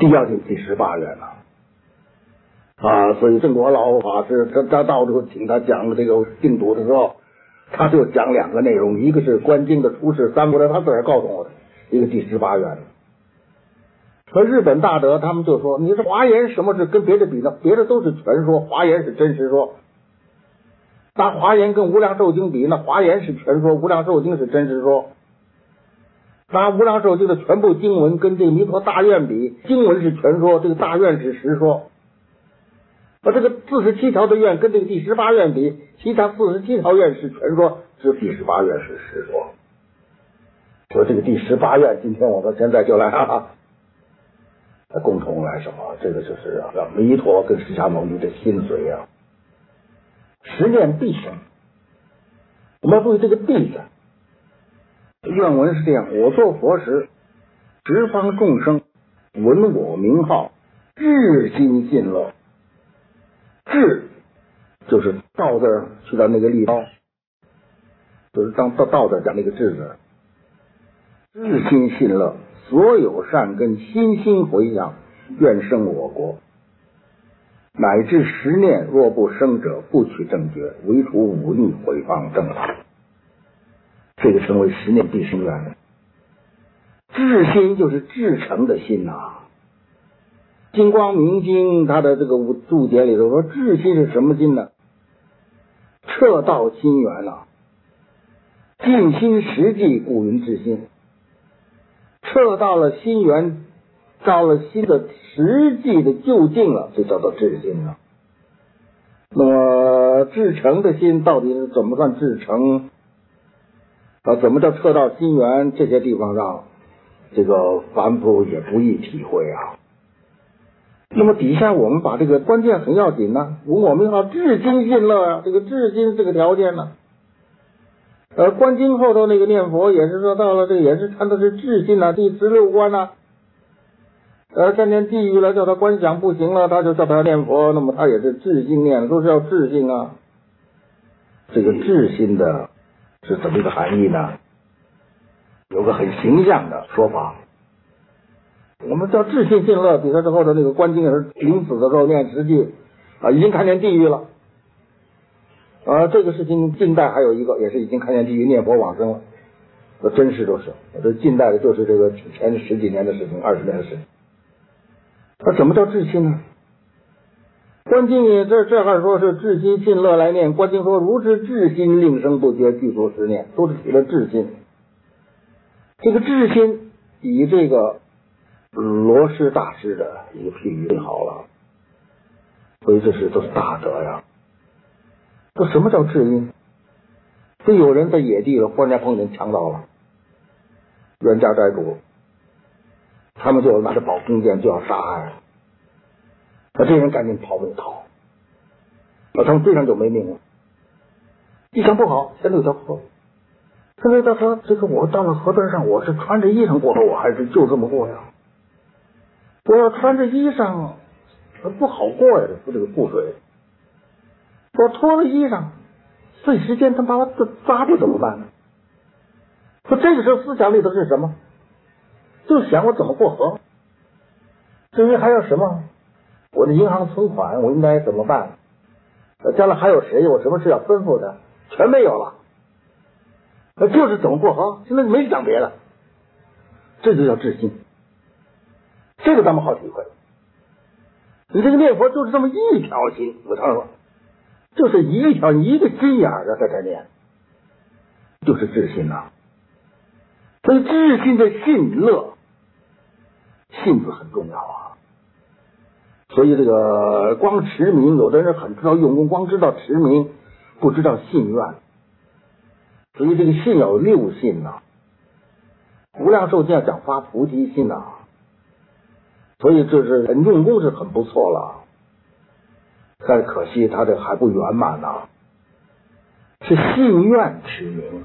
要进第18愿了。所以镇国老法师他到处请他讲这个净土的时候，他就讲2个内容，一个是观经的出世，3部的他自个儿告诉我的，一个第18愿。和日本大德他们就说，你这华严什么是跟别的比呢？别的都是传说，华严是真实说。拿华严跟无量寿经比，那华严是传说，无量寿经是真实说。拿无量寿经的全部经文跟这个弥陀大愿比，经文是全说，这个大愿是实说。这个47条的愿跟这个第18愿比，其他47条愿是全说，是第18愿是实说。说这个第18愿，今天我们现在就来共同来什么？这个就是让弥陀跟释迦牟尼的心髓啊，十念必生。我们要注意这个必字。愿文是这样：我作佛时，十方众生闻我名号，至心信乐。至就是道字去到那个立刀，就是当道字讲那个至字。至心信乐，所有善根心心回向，愿生我国。乃至10念若不生者，不取正觉，唯除忤逆毁谤正法。这个称为10念必生愿。至心就是至诚的心金光明经他的这个注解里头说，至心是什么心呢？彻道心源尽心实际故云至心。彻到了心源，到了心的实际的究竟了，就叫做至心了。那么至诚的心到底是怎么算至诚怎么叫彻到心源？这些地方上这个凡夫也不易体会那么底下我们把这个关键很要紧闻我名号，至心信乐这个至心这个条件观经后头那个念佛也是说到了这个也是谈的是至心第16关再念地狱了，叫他观想不行了，他就叫他念佛，那么他也是至心念，都是要至心这个至心的是怎么一个含义呢？有个很形象的说法，我们叫至心信乐，比他之后的那个观经也是临死的时候念10句已经看见地狱了这个事情近代还有一个也是已经看见地狱念佛往生了，真实都是这近代的就是这个前10几年的事情，20年的事情。怎么叫至心呢？观经也这还说是至心信乐来念，观经说如是至心令生不绝，具足10念，都是提了至心。这个至心以这个罗师大师的一个譬喻最好了，所以这是都是大德这什么叫至心？就有人在野地了，忽然间碰见强盗了，冤家债主，他们就拿着宝弓箭就要杀害这人赶紧逃他们追上就没命了。一想不好，前头有条河，现在他说这个我到了河边上，我是穿着衣裳过河，我还是就这么过呀？我要穿着衣裳不好过呀，这个覆水。我脱了衣裳，费时间他把我抓住怎么办呢？说这个时候思想里头是什么？就想我怎么过河。至于还有什么，我的银行存款我应该怎么办？将来还有谁？我什么事要吩咐的？全没有了。就是怎么过河，现在没想别的，这就叫至心。这个咱们好体会。你这个念佛就是这么一条心，我常说，就是一条一个心眼在这念，就是至心所以至心的信乐，信字很重要所以这个光持名，有的人很知道用功，光知道持名，不知道信愿。所以这个信有6信无量寿经讲发菩提心所以这是很用功是很不错了，但可惜他这还不圆满是信愿持名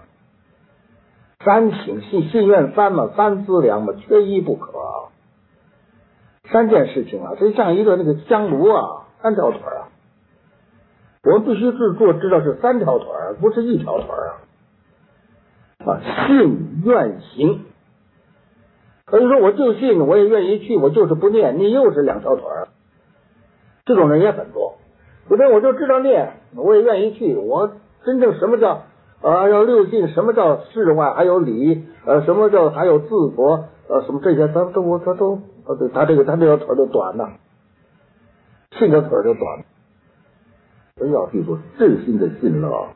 ，3请信愿33资粮缺一不可，3件事情这像一个那个香炉3条腿我们必须知道是3条腿不是1条腿信愿行所以说我就信，我也愿意去，我就是不念，你又是两条腿儿。这种人也很多。有的我就知道念，我也愿意去，我真正什么叫要六信，什么叫事外还有理，什么叫还有自佛，什么这些他这条腿就短了，信的腿就短了。所以要记住真心的信乐，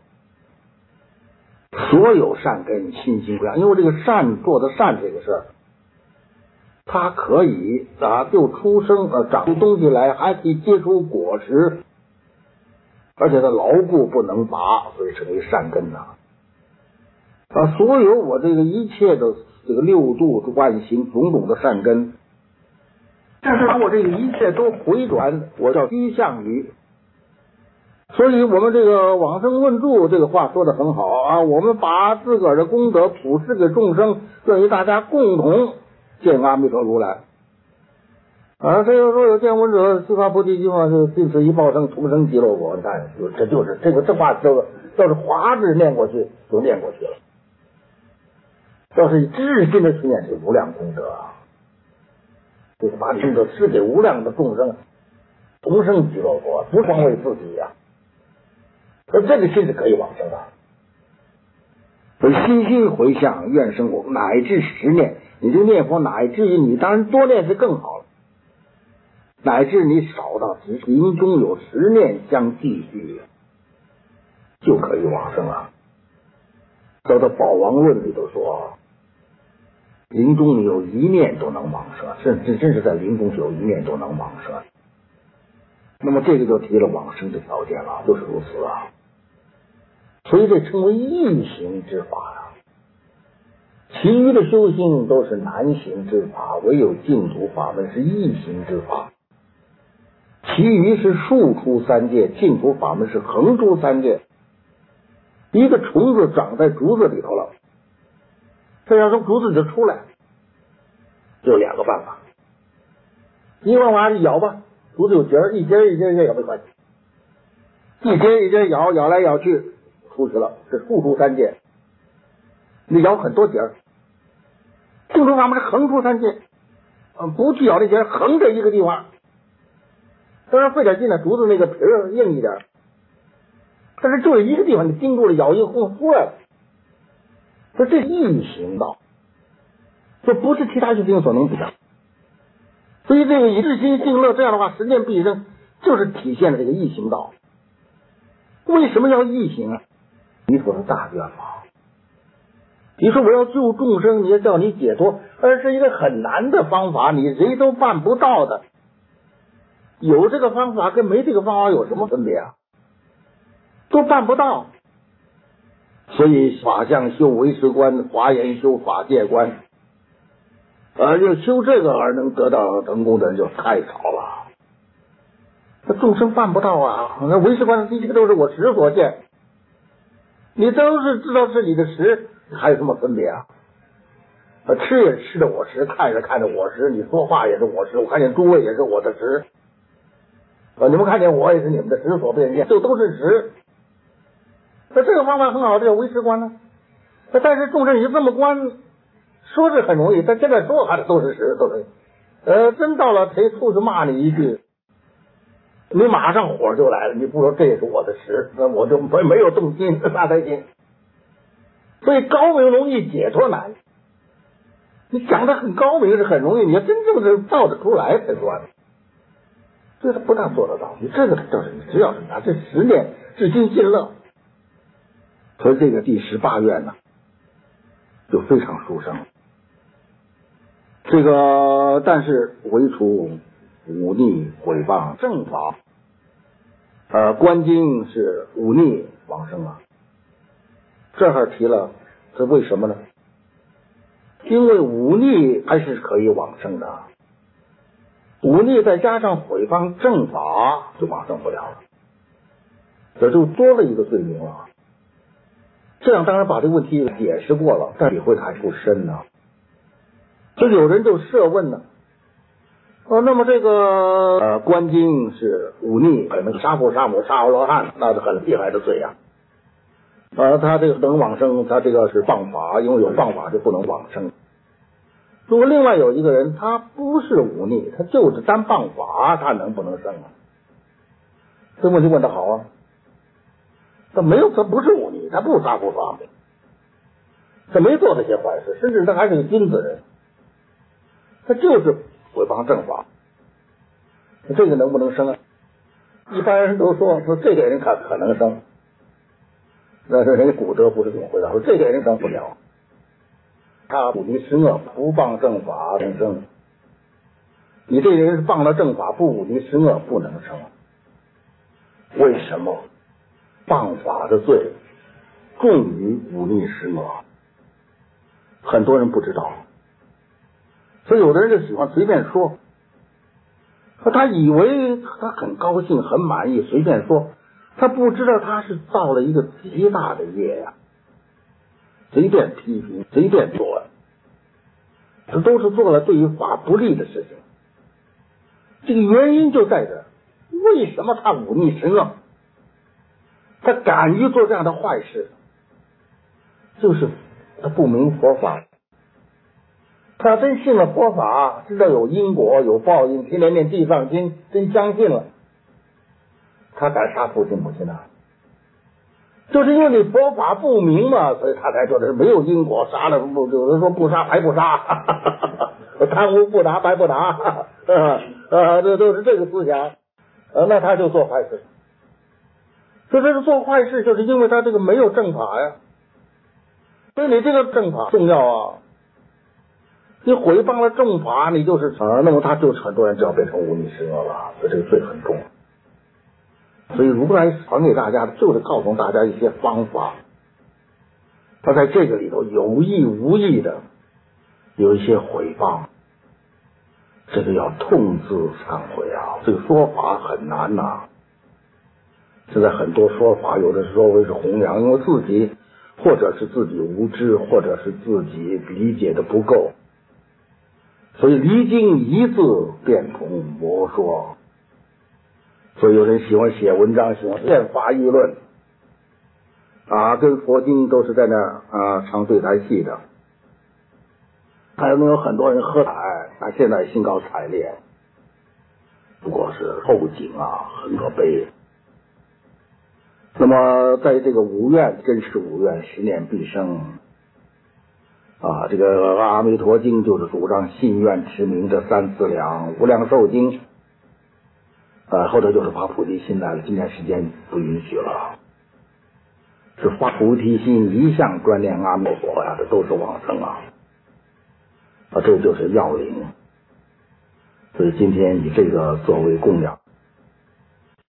所有善根心心不一样，因为这个善做的善这个事儿，它可以就出生长出东西来，还可以结出果实，而且它牢固不能拔，所以成为善根呐。所有我这个一切的这个六度万行种种的善根，但是把我这个一切都回转，我叫趋向于。所以我们这个往生论著这个话说的很好啊，我们把自个儿的功德普施给众生，愿意大家共同见阿弥陀如来。这个说有见闻者，悉发菩提心嘛，就尽此一报生，同生极乐国。你看，这就是这话，要是华字念过去就念过去了。要是至心的去念，是无量功德啊！就是把功德施给无量的众生，同生极乐国，不光为自己呀。这个心是可以往生的。所以心心回向，愿生我，乃至10念，你就念佛，乃至于你当然多念是更好了。乃至你少到临终有10念相继续，就可以往生了。到《宝王论》里头说，临终你有1念都能往生，甚至真是在临终有1念都能往生。那么这个就提了往生的条件了，就是如此啊。所以这称为易行之法啊。其余的修行都是难行之法，唯有净土法门是易行之法。其余是竖出3界，净土法门是横出3界。一个虫子长在竹子里头了，这要从竹子里头出来，就2个办法。一个办法是咬吧，竹子有节儿，一节一节咬没关系，一节一节咬来咬去出去了，这竖出3界。你咬很多节儿，净土法门是横出3界，不去咬那节，横着一个地方。当然费点劲了，竹子那个皮儿硬一点，但是就是一个地方你盯住了，咬一个空出来了。说这易行道，这不是其他修行所能比的。所以这个以至心性乐这样的话，10念必生，就是体现了这个易行道。为什么要易行啊？弥陀的大愿望。你说我要救众生，你要叫你解脱，而是一个很难的方法，你谁都办不到的。有这个方法跟没这个方法有什么分别啊？都办不到。所以法相修唯识观，华严修法界观，就修这个而能得到成功的人就太少了。那众生办不到啊！那唯识观这些都是我识所见，你都是知道是你的识，还有什么分别啊？吃也吃的我识，看着看着我识，你说话也是我识，我看见诸位也是我的识。你们看见我也是你们的识所变现，这都是识。那这个方法很好，这叫唯识观呢。但是众生你这么观，说是很容易，但现在说还都是识，都是。真到了谁出去骂你一句，你马上火就来了。你不说这也是我的识，那我就没有动心，那才行。所以高明容易，解脱难。你讲的很高明是很容易，你要真正是造得出来才算。这是不大做得到，你这个就是你只要是拿这10念至心信乐，所以这个第18愿呢就非常殊胜。这个但是唯除忤逆毁谤正法，观经是忤逆往生啊。这儿提了，这为什么呢？因为忤逆还是可以往生的。忤逆再加上毁谤正法，就往生不了了，这就多了一个罪名了。这样当然把这个问题解释过了，但体会的还不深呢。就有人就设问呢，那么这个观经是忤逆，杀父杀母杀阿罗汉，那是很厉害的罪呀。他这个能往生，他这个是谤法，因为有谤法就不能往生。 如果另外有一个人，他不是忤逆，他就是单谤法，他能不能生啊？这问题问得好啊！他不是忤逆，他不杀不杀，他没做这些坏事，甚至他还是个君子人，他就是毁谤正法，这个能不能生啊？一般人都说这个人可能生，但是人家古德不是这么回答，说这个人生不了。他忤逆施恶，不谤正法能生。你这人是谤了正法，不忤逆施恶，不能生。为什么？谤法的罪重于忤逆施恶，很多人不知道，所以有的人就喜欢随便说，他以为他很高兴很满意，随便说，他不知道他是造了一个极大的业呀，随便批评随便说，这都是做了对于法不利的事情。这个原因就在这，为什么他忤逆施恶，他敢于做这样的坏事，就是他不明佛法。他要真信了佛法，知道有因果有报应，天天念地藏经，真相信了，他敢杀父亲母亲啊？就是因为你佛法不明嘛，所以他才说的是没有因果，杀了不，有人说不杀白不杀，贪污不拿白不拿，这都是这个思想，那他就做坏事。所以这是做坏事，就是因为他这个没有正法呀。所以你这个正法重要啊，你毁谤了正法，你就是那么他就很多人就要变成忤逆施恶了，所以这个罪很重。所以如来传给大家的就是告诉大家一些方法，他在这个里头有意无意的有一些毁谤，这个要痛自忏悔啊！这个说法很难呐，现在很多说法有的说为是弘扬，因为自己或者是自己无知，或者是自己理解的不够，所以离经一字变同魔说。所以有人喜欢写文章，喜欢宪法议论跟佛经都是在那唱对台戏的。还有很多人喝彩，现在兴高采烈，不过是后景很可悲。那么在这个五愿，真实五愿，十念必生这个阿弥陀经就是主张信愿持名这三四两，无量寿经后头就是发菩提心来了，今天时间不允许了，是发菩提心一向专念阿弥陀佛呀，这都是往生这就是要领。所以今天以这个作为供养。